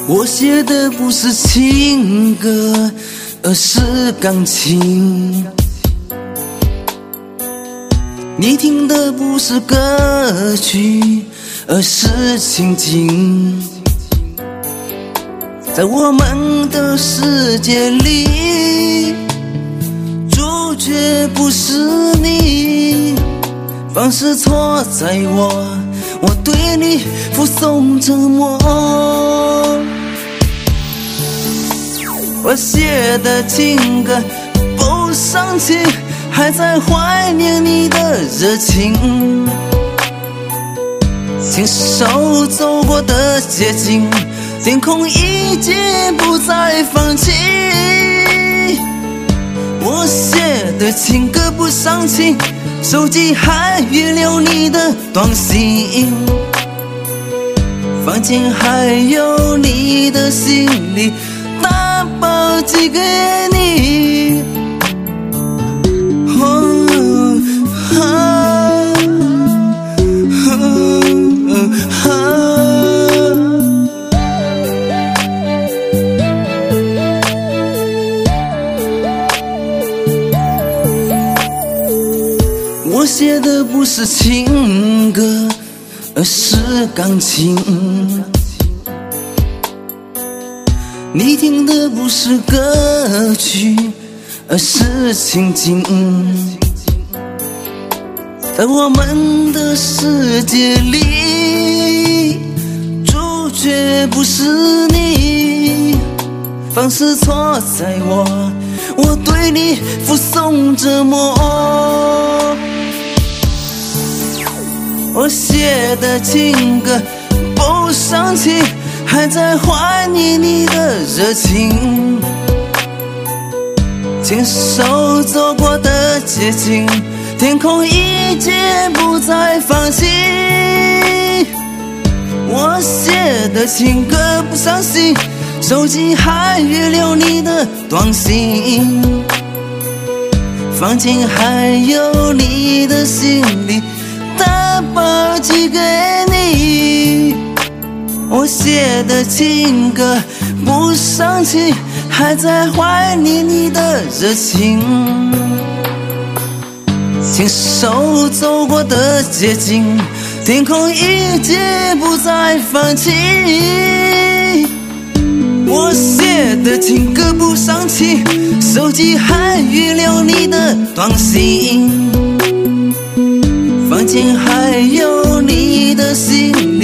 我写的不是情歌，而是钢琴。你听的不是歌曲，而是情景。在我们的世界里，主角不是你，方式错在我对你附送折磨。我写的情歌不伤情，还在怀念你的热情，亲手走过的街景，天空已经不再放晴。我写的情歌不伤情，手机还遗留你的短信，房间还有你的行李，打包寄给你。我写的不是情歌，而是钢琴。你听的不是歌曲，而是情景。在我们的世界里，主角不是你，方式错在我对你附送折磨。我写的情歌不伤情，还在怀念你的热情，亲手走过的街景，天空已经不再放晴。我写的情歌不伤心，手机还遗留你的短信，房间还有你的行李，打包寄给你。我写的情歌不伤情，还在怀念你的热情，亲手走过的街景，天空已经不再放晴。我写的情歌不伤情，手机还遗留你的短信，房间还有你的行李，